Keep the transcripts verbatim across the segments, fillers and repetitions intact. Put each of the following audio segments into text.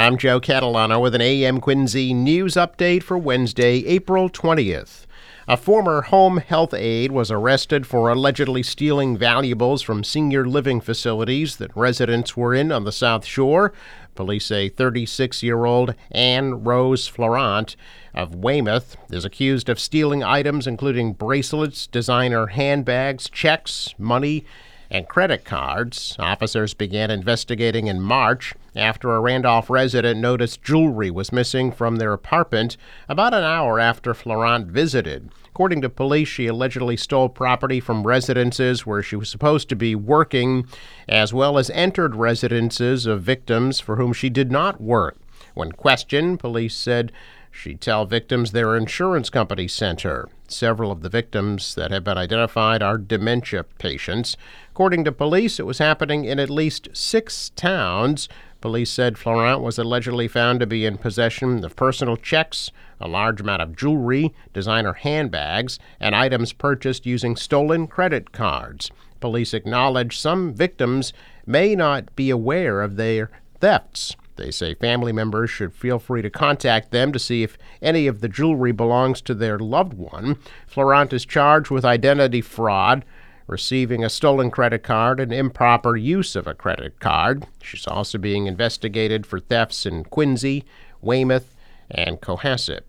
I'm Joe Catalano with an A M Quincy news update for Wednesday, April twentieth. A former home health aide was arrested for allegedly stealing valuables from senior living facilities that residents were in on the South Shore. Police say thirty-six-year-old Anne Rose Florent of Weymouth is accused of stealing items including bracelets, designer handbags, checks, money, and credit cards. Officers began investigating in March after a Randolph resident noticed jewelry was missing from their apartment about an hour after Florent visited. According to police, she allegedly stole property from residences where she was supposed to be working, as well as entered residences of victims for whom she did not work. When questioned, police said she'd tell victims their insurance company sent her. Several of the victims that have been identified are dementia patients. According to police, it was happening in at least six towns. Police said Florent was allegedly found to be in possession of personal checks, a large amount of jewelry, designer handbags, and items purchased using stolen credit cards. Police acknowledge some victims may not be aware of their thefts. They say family members should feel free to contact them to see if any of the jewelry belongs to their loved one. Florent is charged with identity fraud, receiving a stolen credit card, and improper use of a credit card. She's also being investigated for thefts in Quincy, Weymouth, and Cohasset.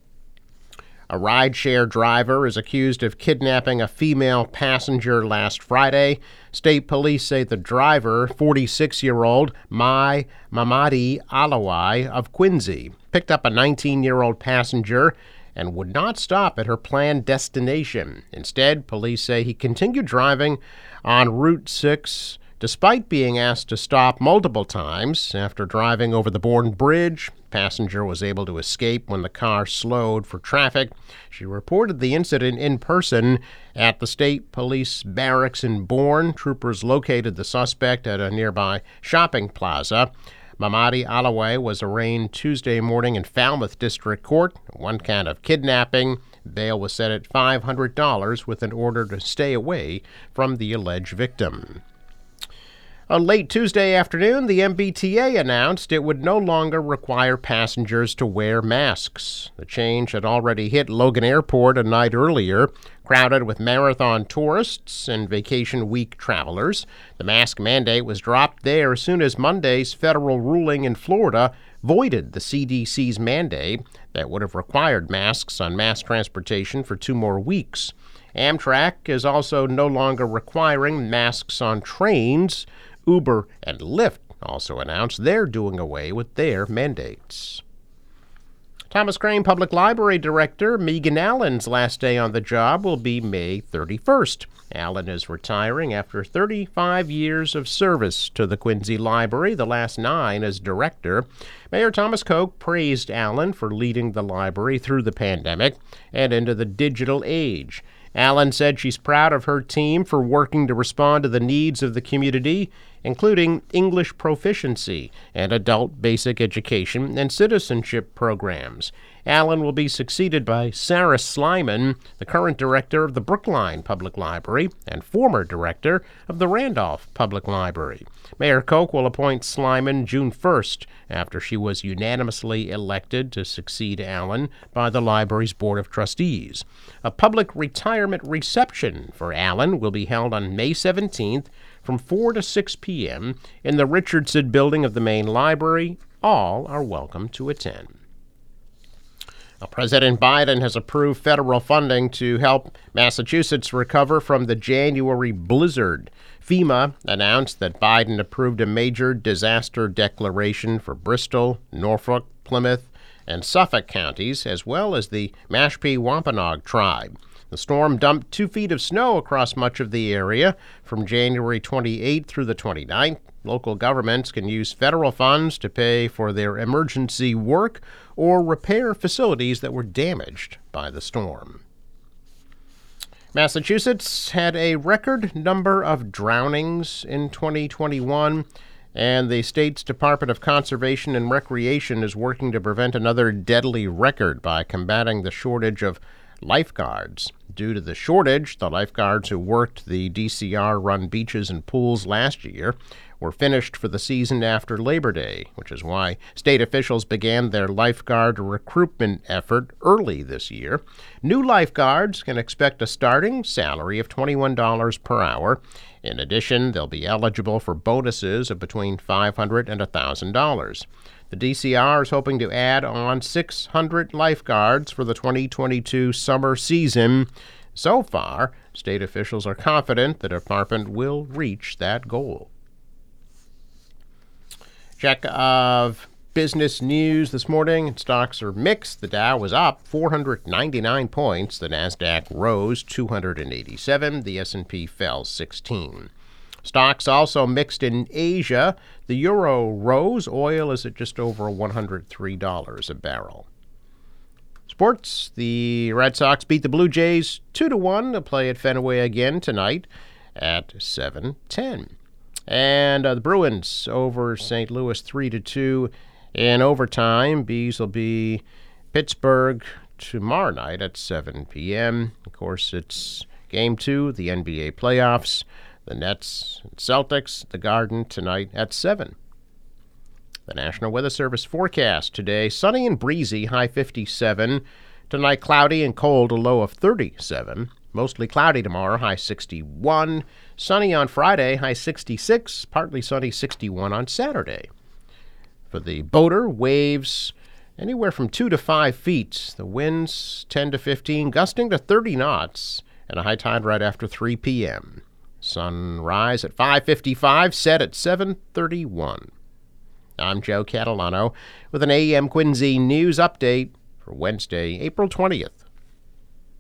A rideshare driver is accused of kidnapping a female passenger last Friday. State police say the driver, forty-six-year-old Mai Mamadi Alawai of Quincy, picked up a nineteen-year-old passenger and would not stop at her planned destination. Instead, police say he continued driving on Route six despite being asked to stop multiple times. After driving over the Bourne Bridge, the passenger was able to escape when the car slowed for traffic. She reported the incident in person at the state police barracks in Bourne. Troopers located the suspect at a nearby shopping plaza. Mamadi Alaway was arraigned Tuesday morning in Falmouth District Court. One count of kidnapping. Bail was set at five hundred dollars with an order to stay away from the alleged victim. On late Tuesday afternoon, the M B T A announced it would no longer require passengers to wear masks. The change had already hit Logan Airport a night earlier, crowded with marathon tourists and vacation week travelers. The mask mandate was dropped there as soon as Monday's federal ruling in Florida voided the C D C's mandate that would have required masks on mass transportation for two more weeks. Amtrak is also no longer requiring masks on trains. Uber and Lyft also announced they're doing away with their mandates. Thomas Crane Public Library Director Megan Allen's last day on the job will be May thirty-first. Allen is retiring after thirty-five years of service to the Quincy Library, the last nine as director. Mayor Thomas Koch praised Allen for leading the library through the pandemic and into the digital age. Allen said she's proud of her team for working to respond to the needs of the community, including English proficiency and adult basic education and citizenship programs. Allen will be succeeded by Sarah Slyman, the current director of the Brookline Public Library and former director of the Randolph Public Library. Mayor Koch will appoint Slyman June first after she was unanimously elected to succeed Allen by the library's Board of Trustees. A public retirement reception for Allen will be held on May seventeenth from four to six p.m. in the Richardson building of the main library. All are welcome to attend. Now, President Biden has approved federal funding to help Massachusetts recover from the January blizzard. FEMA announced that Biden approved a major disaster declaration for Bristol, Norfolk, Plymouth, and Suffolk counties, as well as the Mashpee Wampanoag tribe. The storm dumped two feet of snow across much of the area from January twenty-eighth through the twenty-ninth. Local governments can use federal funds to pay for their emergency work or repair facilities that were damaged by the storm. Massachusetts had a record number of drownings in twenty twenty-one, and the state's Department of Conservation and Recreation is working to prevent another deadly record by combating the shortage of lifeguards. Due to the shortage, the lifeguards who worked the D C R-run beaches and pools last year were finished for the season after Labor Day, which is why state officials began their lifeguard recruitment effort early this year. New lifeguards can expect a starting salary of twenty-one dollars per hour. In addition, they'll be eligible for bonuses of between five hundred dollars and one thousand dollars. The D C R is hoping to add on six hundred lifeguards for the twenty twenty-two summer season. So far, state officials are confident the department will reach that goal. Check of business news this morning. Stocks are mixed. The Dow was up four hundred ninety-nine points. The Nasdaq rose two hundred eighty-seven. The S and P fell sixteen. Stocks also mixed in Asia. The euro rose. Oil is at just over one hundred three dollars a barrel. Sports, the Red Sox beat the Blue Jays two to one to play at Fenway again tonight at seven ten. And uh, the Bruins over Saint Louis three to two in overtime. Bees will be Pittsburgh tomorrow night at seven p.m. Of course, it's Game two, the N B A playoffs. The Nets and Celtics, the Garden tonight at seven. The National Weather Service forecast today, sunny and breezy, high fifty-seven. Tonight, cloudy and cold, a low of thirty-seven. Mostly cloudy tomorrow, high sixty-one. Sunny on Friday, high sixty-six. Partly sunny, sixty-one on Saturday. For the boater, waves anywhere from two to five feet. The winds ten to fifteen, gusting to thirty knots, and a high tide right after three p.m. Sunrise at five fifty-five, set at seven thirty-one. I'm Joe Catalano with an A M Quincy news update for Wednesday, April twentieth.